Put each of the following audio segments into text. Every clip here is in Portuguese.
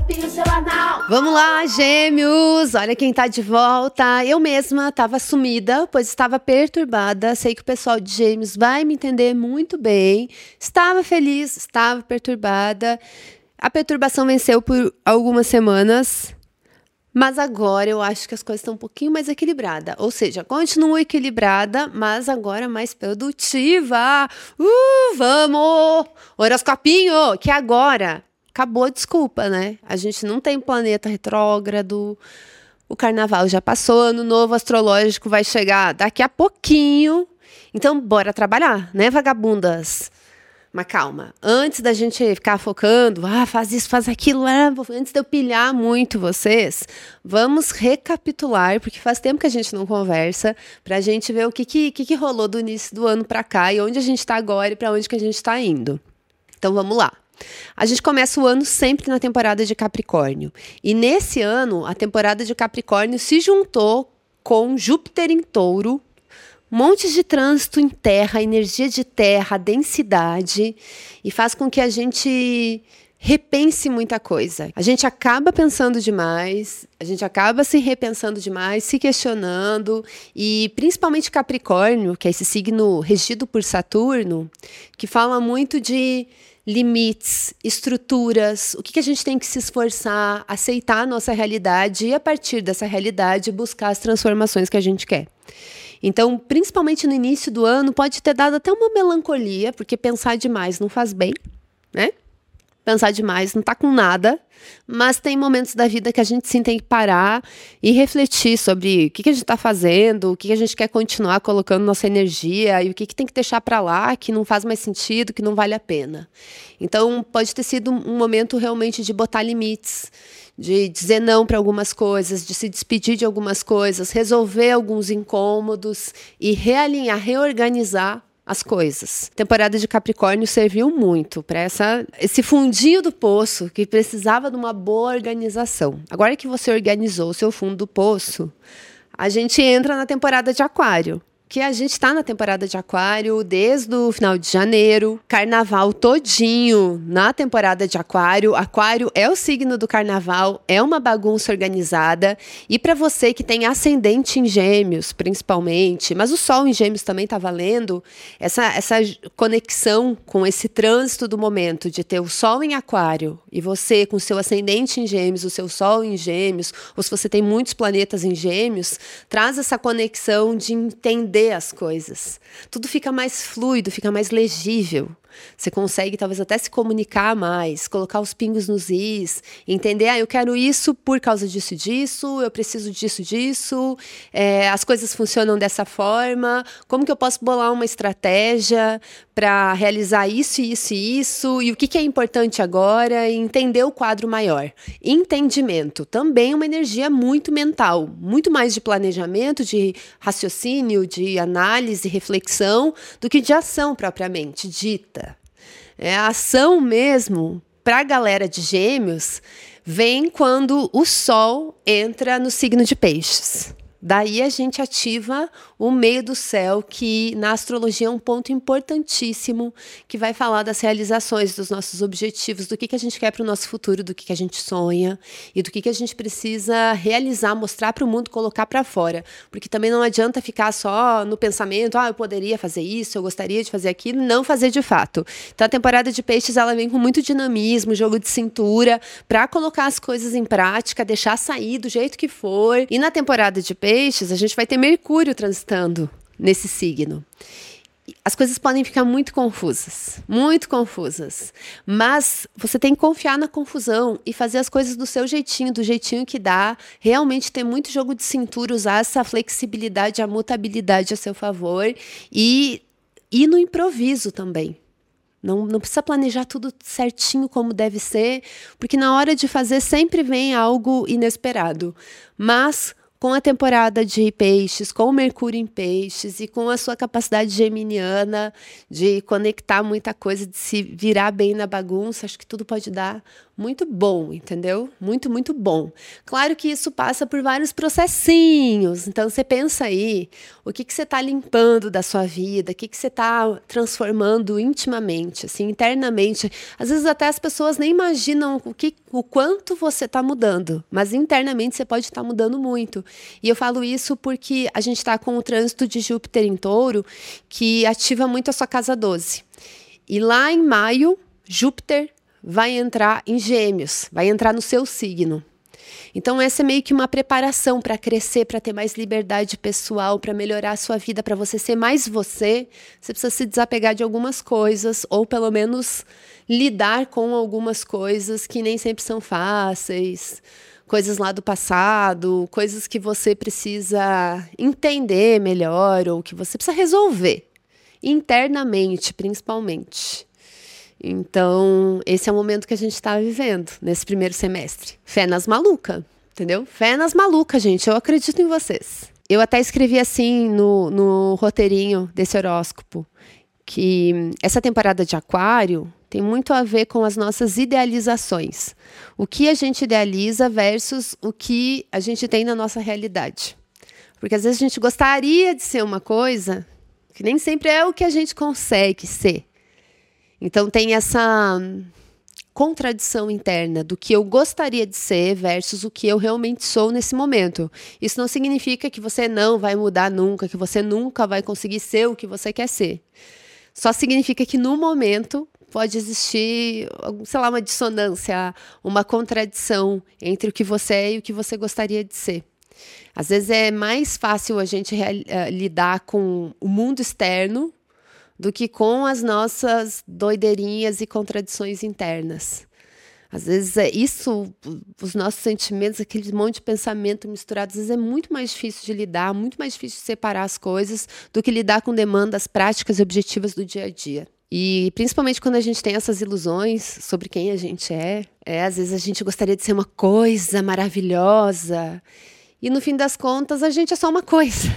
Vamos lá, Gêmeos! Olha quem tá de volta. Eu mesma estava sumida, pois estava perturbada. Sei que o pessoal de Gêmeos vai me entender muito bem. Estava feliz, estava perturbada. A perturbação venceu por algumas semanas, mas agora eu acho que as coisas estão um pouquinho mais equilibradas. Ou seja, continuo equilibrada, mas agora mais produtiva. Vamos! Horoscopinho, que agora acabou a desculpa, né? A gente não tem planeta retrógrado, o carnaval já passou, ano novo astrológico vai chegar daqui a pouquinho. Então, bora trabalhar, né, vagabundas? Mas calma, antes da gente ficar focando, faz isso, faz aquilo, antes de eu pilhar muito vocês, vamos recapitular, porque faz tempo que a gente não conversa, pra gente ver o que rolou do início do ano pra cá e onde a gente tá agora e pra onde que a gente tá indo. Então vamos lá. A gente começa o ano sempre na temporada de Capricórnio. E nesse ano, a temporada de Capricórnio se juntou com Júpiter em Touro, montes de trânsito em terra, energia de terra, densidade, e faz com que a gente repense muita coisa. A gente acaba pensando demais, a gente acaba se repensando demais, se questionando, e principalmente Capricórnio, que é esse signo regido por Saturno, que fala muito de limites, estruturas, o que a gente tem que se esforçar, aceitar a nossa realidade e, a partir dessa realidade, buscar as transformações que a gente quer. Então, principalmente no início do ano, pode ter dado até uma melancolia, porque pensar demais não faz bem, né? Pensar demais não tá com nada, mas tem momentos da vida que a gente sim tem que parar e refletir sobre o que a gente está fazendo, o que a gente quer continuar colocando nossa energia e o que tem que deixar para lá, que não faz mais sentido, que não vale a pena. Então, pode ter sido um momento realmente de botar limites, de dizer não para algumas coisas, de se despedir de algumas coisas, resolver alguns incômodos e realinhar, reorganizar as coisas. A temporada de Capricórnio serviu muito para esse fundinho do poço que precisava de uma boa organização. Agora que você organizou o seu fundo do poço, a gente entra na temporada de Aquário. Que a gente está na temporada de Aquário desde o final de janeiro, carnaval todinho na temporada de Aquário. Aquário é o signo do carnaval, é uma bagunça organizada. E para você que tem ascendente em Gêmeos, principalmente, mas o Sol em Gêmeos também está valendo, essa conexão com esse trânsito do momento de ter o Sol em Aquário e você com o seu ascendente em Gêmeos, o seu Sol em Gêmeos, ou se você tem muitos planetas em Gêmeos, traz essa conexão de entender as coisas. Tudo fica mais fluido, fica mais legível. Você consegue talvez até se comunicar mais, colocar os pingos nos is, entender, eu quero isso por causa disso, eu preciso disso, as coisas funcionam dessa forma, como que eu posso bolar uma estratégia para realizar isso, e o que é importante agora, e entender o quadro maior. Entendimento, também uma energia muito mental, muito mais de planejamento, de raciocínio, de análise, reflexão, do que de ação propriamente dita. A ação mesmo, para a galera de Gêmeos, vem quando o Sol entra no signo de Peixes. Daí a gente ativa o meio do céu, que na astrologia é um ponto importantíssimo, que vai falar das realizações, dos nossos objetivos, do que a gente quer para o nosso futuro, do que a gente sonha e do que a gente precisa realizar, mostrar para o mundo, colocar para fora. Porque também não adianta ficar só no pensamento, eu poderia fazer isso, eu gostaria de fazer aquilo, não fazer de fato. Então a temporada de Peixes ela vem com muito dinamismo, jogo de cintura, para colocar as coisas em prática, deixar sair do jeito que for. E na temporada de Peixes, a gente vai ter Mercúrio transitando nesse signo. As coisas podem ficar muito confusas, mas você tem que confiar na confusão e fazer as coisas do seu jeitinho, do jeitinho que dá, realmente ter muito jogo de cintura, usar essa flexibilidade, a mutabilidade a seu favor e no improviso também. Não precisa planejar tudo certinho como deve ser, porque na hora de fazer sempre vem algo inesperado, mas com a temporada de Peixes, com o Mercúrio em Peixes e com a sua capacidade geminiana de conectar muita coisa, de se virar bem na bagunça, acho que tudo pode dar muito bom, entendeu? Muito, muito bom. Claro que isso passa por vários processinhos. Então, você pensa aí, o que você está limpando da sua vida, o que você está transformando intimamente, assim, internamente. Às vezes até as pessoas nem imaginam o quanto você está mudando, mas internamente você pode estar mudando muito. E eu falo isso porque a gente está com o trânsito de Júpiter em Touro, que ativa muito a sua casa 12. E lá em maio, Júpiter vai entrar em Gêmeos, vai entrar no seu signo. Então essa é meio que uma preparação para crescer, para ter mais liberdade pessoal, para melhorar a sua vida, para você ser mais você. Você precisa se desapegar de algumas coisas, ou pelo menos lidar com algumas coisas que nem sempre são fáceis, coisas lá do passado, coisas que você precisa entender melhor, ou que você precisa resolver, internamente, principalmente. Então, esse é o momento que a gente está vivendo nesse primeiro semestre. Fé nas malucas, entendeu? Fé nas malucas, gente. Eu acredito em vocês. Eu até escrevi assim no roteirinho desse horóscopo, que essa temporada de Aquário tem muito a ver com as nossas idealizações. O que a gente idealiza versus o que a gente tem na nossa realidade. Porque às vezes a gente gostaria de ser uma coisa que nem sempre é o que a gente consegue ser. Então tem essa contradição interna do que eu gostaria de ser versus o que eu realmente sou nesse momento. Isso não significa que você não vai mudar nunca, que você nunca vai conseguir ser o que você quer ser. Só significa que no momento pode existir, sei lá, uma dissonância, uma contradição entre o que você é e o que você gostaria de ser. Às vezes é mais fácil a gente lidar com o mundo externo do que com as nossas doideirinhas e contradições internas. Às vezes os nossos sentimentos, aquele monte de pensamento misturado, às vezes é muito mais difícil de lidar, muito mais difícil de separar as coisas do que lidar com demandas práticas e objetivas do dia a dia. E principalmente quando a gente tem essas ilusões sobre quem a gente às vezes a gente gostaria de ser uma coisa maravilhosa e no fim das contas a gente é só uma coisa.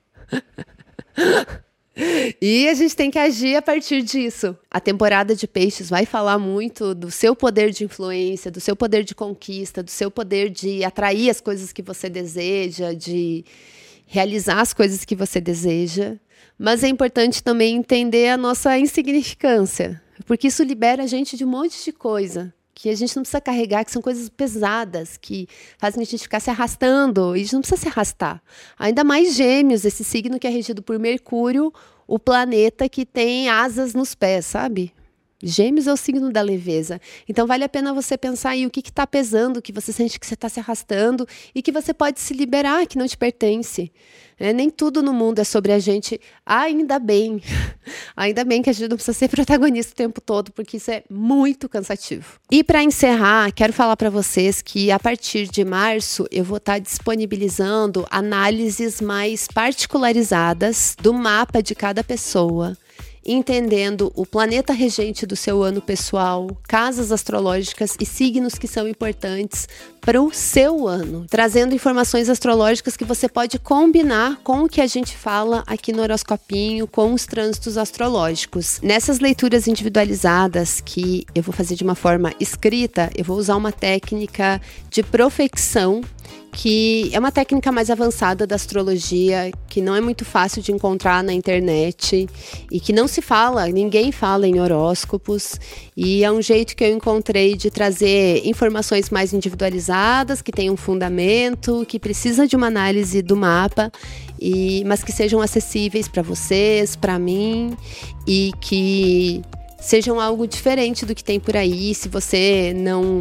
E a gente tem que agir a partir disso. A temporada de Peixes vai falar muito do seu poder de influência, do seu poder de conquista, do seu poder de atrair as coisas que você deseja, de realizar as coisas que você deseja. Mas é importante também entender a nossa insignificância, porque isso libera a gente de um monte de coisa que a gente não precisa carregar, que são coisas pesadas, que fazem a gente ficar se arrastando, e a gente não precisa se arrastar. Ainda mais Gêmeos, esse signo que é regido por Mercúrio, o planeta que tem asas nos pés, sabe? Gêmeos é o signo da leveza. Então vale a pena você pensar aí o que está pesando, que você sente que você está se arrastando e que você pode se liberar, que não te pertence. Nem tudo no mundo é sobre a gente, ainda bem. Ainda bem que a gente não precisa ser protagonista o tempo todo, porque isso é muito cansativo. E para encerrar, quero falar para vocês que a partir de março eu vou estar disponibilizando análises mais particularizadas do mapa de cada pessoa, entendendo o planeta regente do seu ano pessoal, casas astrológicas e signos que são importantes para o seu ano, trazendo informações astrológicas que você pode combinar com o que a gente fala aqui no horoscopinho, com os trânsitos astrológicos. Nessas leituras individualizadas que eu vou fazer de uma forma escrita, eu vou usar uma técnica de profecção, que é uma técnica mais avançada da astrologia, que não é muito fácil de encontrar na internet e que não se fala, ninguém fala em horóscopos, e é um jeito que eu encontrei de trazer informações mais individualizadas, que tem um fundamento, que precisa de uma análise do mapa, mas que sejam acessíveis para vocês, para mim, e que sejam algo diferente do que tem por aí. Se você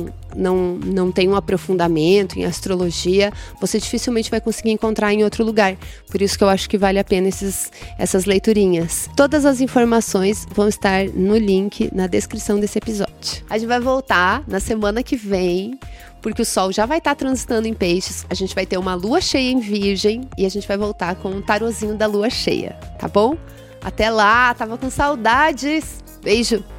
não tem um aprofundamento em astrologia, você dificilmente vai conseguir encontrar em outro lugar. Por isso que eu acho que vale a pena essas leiturinhas. Todas as informações vão estar no link na descrição desse episódio. A gente vai voltar na semana que vem, porque o Sol já vai estar transitando em Peixes, a gente vai ter uma lua cheia em Virgem e a gente vai voltar com um tarozinho da lua cheia, tá bom? Até lá, tava com saudades! Beijo!